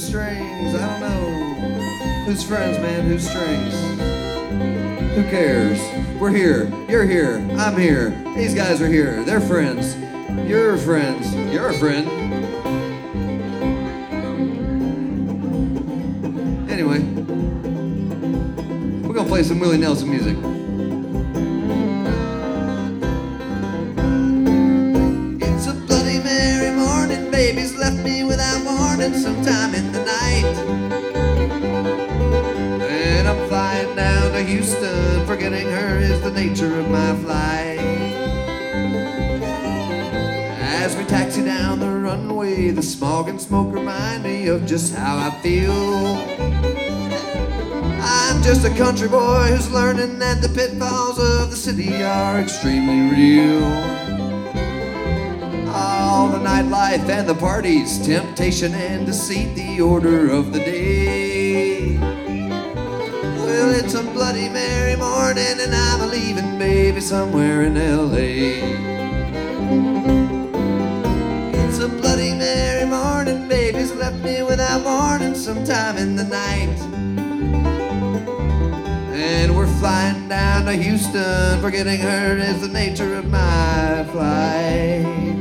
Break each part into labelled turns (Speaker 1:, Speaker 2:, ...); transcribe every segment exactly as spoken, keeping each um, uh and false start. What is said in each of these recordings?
Speaker 1: strings. I don't know. Who's friends, man? Who's strings? Who cares? We're here. You're here. I'm here. These guys are here. They're friends. You're friends. You're a friend. Anyway, we're gonna play some Willie Nelson music. It's a Bloody Mary morning, baby's left me without warning sometime in the night. And I'm flying down to Houston, forgetting her is the nature of my flight. As we taxi down the runway, the smog and smoke remind me of just how I feel. I'm just a country boy who's learning that the pitfalls of the city are extremely real. All the nightlife and the parties, temptation and deceit, the order of the day. Well, it's a Bloody Mary morning and I'm a leaving baby somewhere in L A. It's a Bloody Mary morning, baby's left me without warning sometime in the night. And we're flying down to Houston, forgetting her is the nature of my flight.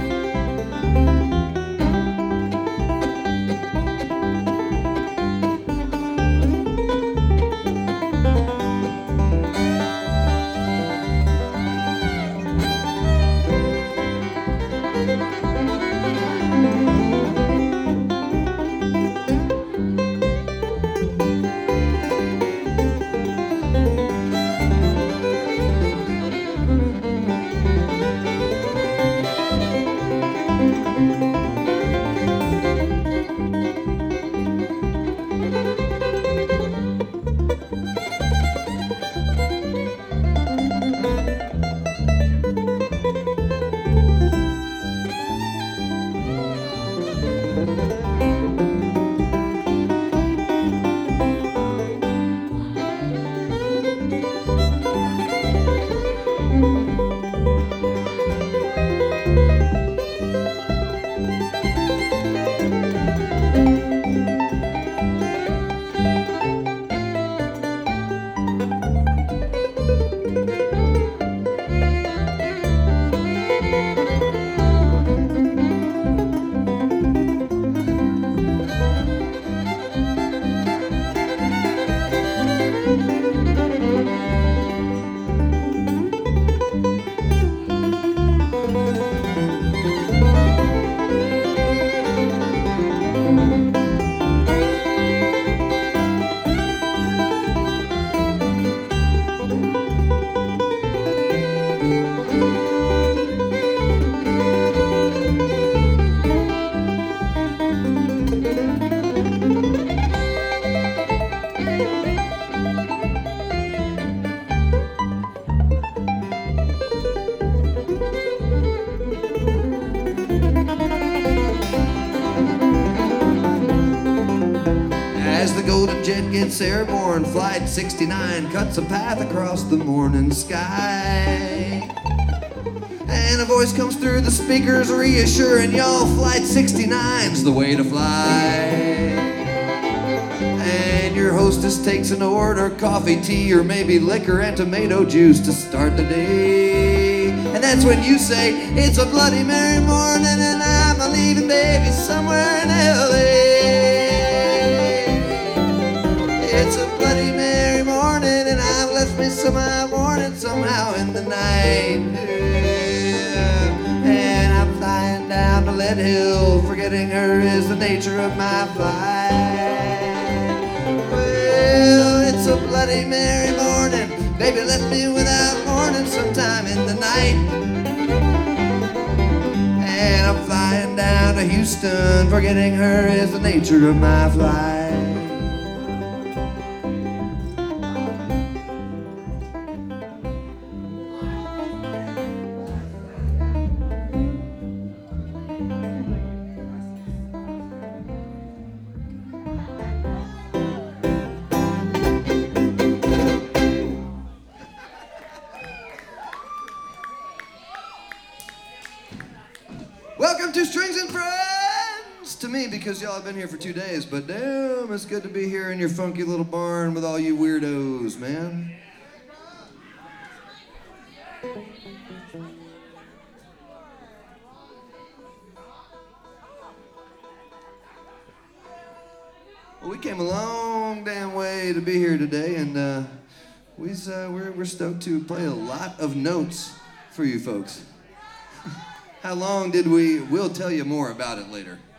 Speaker 1: Gets airborne, flight sixty-nine cuts a path across the morning sky. And a voice comes through the speakers reassuring y'all flight sixty-nine's the way to fly. And your hostess takes an order, coffee, tea, or maybe liquor and tomato juice to start the day. And that's when you say, it's a Bloody Mary morning and I'm a leaving baby somewhere in L A. It's a Bloody Mary morning and I've left me somehow morning somehow in the night. Yeah. And I'm flying down to Lead Hill, forgetting her is the nature of my flight. Well, it's a Bloody Mary morning, baby left me without warning sometime in the night. And I'm flying down to Houston, forgetting her is the nature of my flight. Welcome to Strings and Friends. to me because y'all have been here for two days, but damn, it's good to be here in your funky little barn with all you weirdos, man. Well, we came a long damn way to be here today, and uh, we's, uh, we're, we're stoked to play a lot of notes for you folks. How long did we? We'll tell you more about it later.